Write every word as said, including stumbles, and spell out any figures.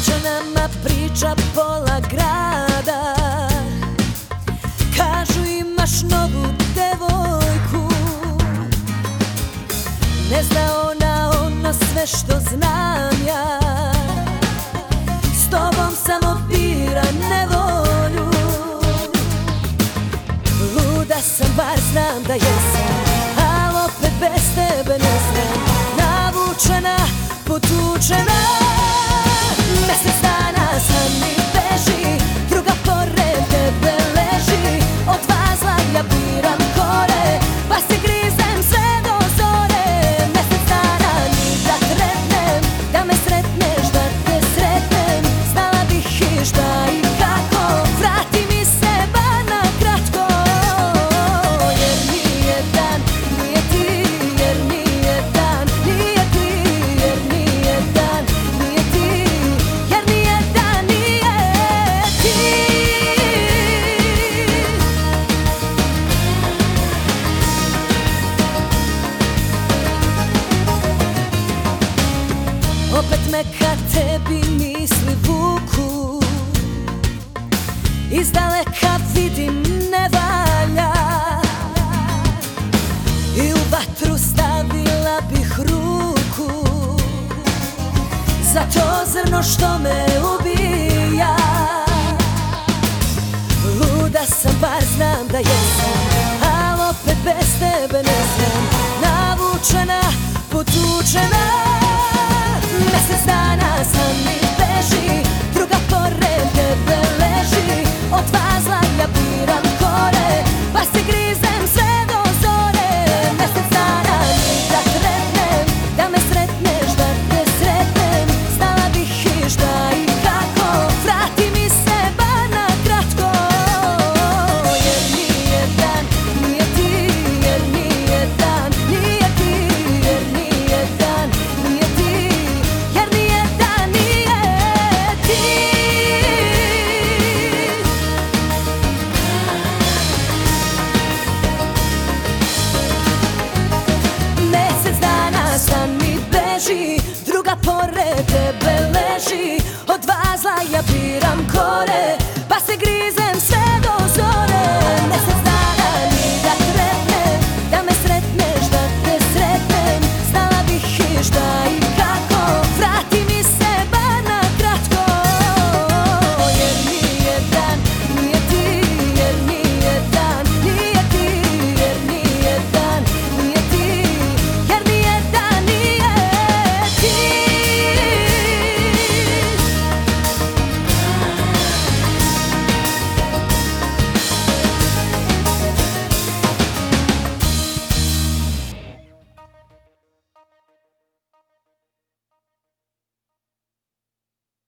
Svađa nama priča pola grada, kažu imaš novu devojku. Ne zna ona ono sve što znam ja, s tobom samo bira nevolju. Luda sam, bar znam da jesam, al opet bez tebe ne znam. Navučena, potučena, mesec dana sam mi beži, druga pored tebe leži. Od vazla ja biram kore, pa se grizem sve do zore. Mesec dana ni da trepnem, da me sretneš, da te sretnem. Znala bih i šta i kako, vrati mi se bar na kratko. Jer nije dan, nije ti, jer nije dan, nije ti, jer nije dan, nije ti, jer nije dan, nije ti. Opet me ka tebi misli vuku, izdaleka vidim ne valja, i u vatru stavila bih ruku za to zrno što me ubija. Luda sam, bar znam da jesam, al opet bez tebe ne znam. Navučena, potučena, mesec dana sam